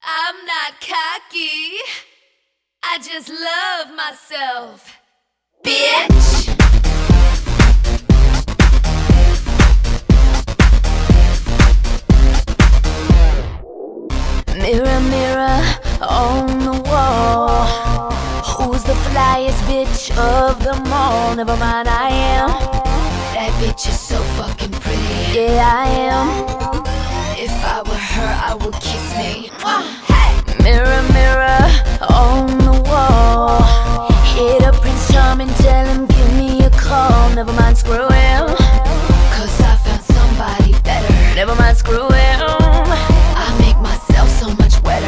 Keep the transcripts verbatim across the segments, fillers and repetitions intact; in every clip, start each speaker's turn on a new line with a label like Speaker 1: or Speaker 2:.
Speaker 1: I'm not cocky, I just love myself, bitch.
Speaker 2: Mirror, mirror on the wall, who's the flyest bitch of them all? Never mind, I am.
Speaker 1: That bitch is so fucking pretty.
Speaker 2: Yeah, I am.
Speaker 1: If I were her, I would kiss me.
Speaker 2: Hey! Mirror, mirror on the wall, hit up Prince Charming, tell him give me a call. Never mind, screw him,
Speaker 1: cause I found somebody better.
Speaker 2: never mind, screw him.
Speaker 1: I make myself so much wetter.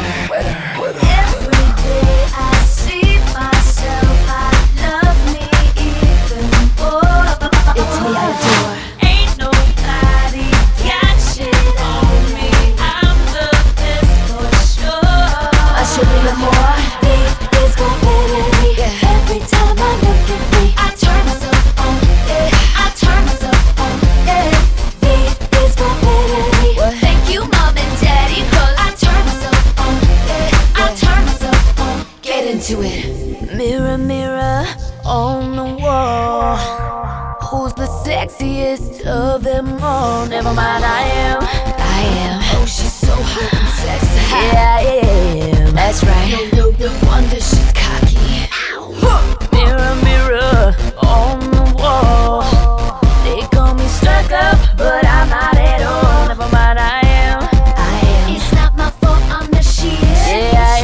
Speaker 2: Every day I see myself, I love me even more. It's me I adore. Ain't nobody got shit on me, I'm the best for sure. I should be the more. There's competitive. Yeah. Every time I look at me, I turn myself on. Yeah. I turn myself on. Yeah. There's competitive.
Speaker 1: What? Thank you, mom and daddy, cause I turn myself on. Yeah. I turn myself on. Get into it.
Speaker 2: Mirror, mirror on the wall, who's the sexiest of them all? Never mind, I am.
Speaker 1: I am. Oh, she's so hot and sexy.
Speaker 2: Yeah, I am.
Speaker 1: That's right. No, no, no wonder she's cocky.
Speaker 2: Mirror, mirror on the wall, they call me stuck up, but I'm not at all. Never mind, I am.
Speaker 1: I am.
Speaker 2: It's not my fault, I'm the shit. Yeah, I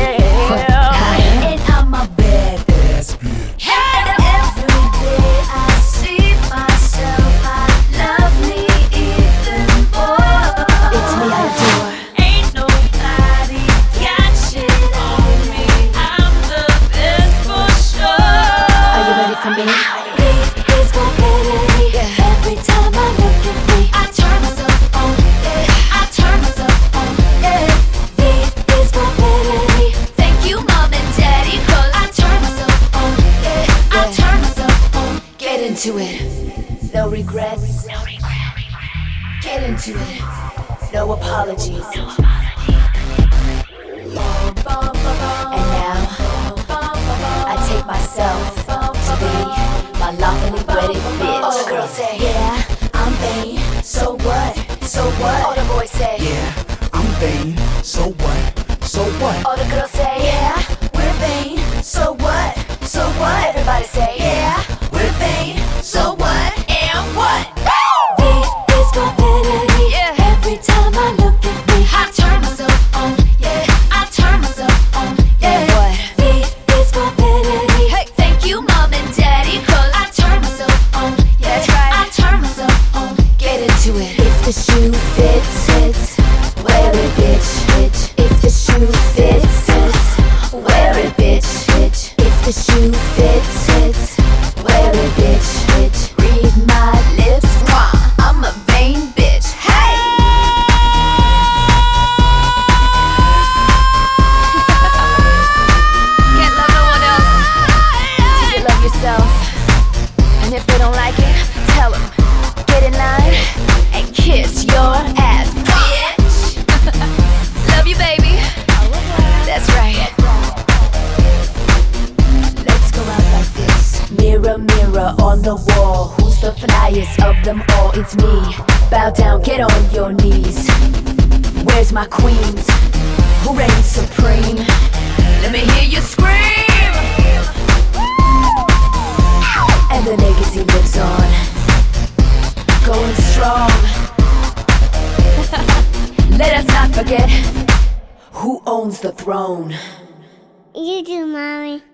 Speaker 2: am. And I'm a badass bitch. Every day I see myself, I love me even more.
Speaker 1: It's me I adore.
Speaker 2: Ain't nobody got shit on me, I'm the best for sure.
Speaker 1: Are you ready for me?
Speaker 2: It's competitive.
Speaker 1: Yeah.
Speaker 2: Every time I look at me,
Speaker 1: I turn myself on. Yeah. I turn myself on.
Speaker 2: yeah. It's competitive.
Speaker 1: Thank you, mom and daddy, cause I turn myself on. Yeah. I turn myself on. Get into it.
Speaker 2: No regrets,
Speaker 1: Get into it.
Speaker 2: no apologies.
Speaker 1: And now I take myself to be my lawfully wedded bitch.
Speaker 2: All the girls say,
Speaker 1: yeah, I'm vain. So what? So what? All the boys say,
Speaker 3: Yeah, I'm vain. So what? So what?
Speaker 1: all the girls say, yeah, we're vain. So what? So what? Everybody say, yeah, we're vain. So what? And what?
Speaker 2: It's competitive.
Speaker 1: Yeah.
Speaker 2: Every time I look at me,
Speaker 1: I turn myself on. Yeah, I turn myself on. Yeah, what?
Speaker 2: it's competitive.
Speaker 1: Hey, thank you, mom and daddy, cause I turn myself on. Yeah,
Speaker 2: That's right.
Speaker 1: I turn myself on. Get into it.
Speaker 2: If the shoe fits, fits, wear it, bitch, bitch. If the shoe fits, fits, wear it, bitch, bitch. If the shoe fits, fits, wear it, bitch, bitch. Read my lips,
Speaker 1: Mwah, I'm a vain bitch. Hey! Can't love no one else till you love yourself. And if they don't like it, tell them. Get in line and kiss your ass, bitch. Love you, baby. That's right. Let's go out like this.
Speaker 2: mirror, mirror on the wall, who's the flyest of them all? It's me. Bow down, get on your knees. Where's my queens? Who reigns supreme?
Speaker 1: Let me hear you scream.
Speaker 2: And the legacy lives on, going strong. Let us not forget who owns the throne.
Speaker 4: You do, Mommy.